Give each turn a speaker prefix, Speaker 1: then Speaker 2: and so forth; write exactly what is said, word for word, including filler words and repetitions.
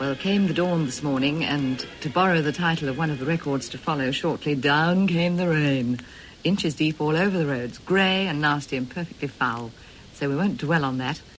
Speaker 1: Well, came the dawn this morning, and to borrow the title of one of the records to follow shortly, down came the rain. Inches deep all over the roads, grey and nasty and perfectly foul. So we won't dwell on that.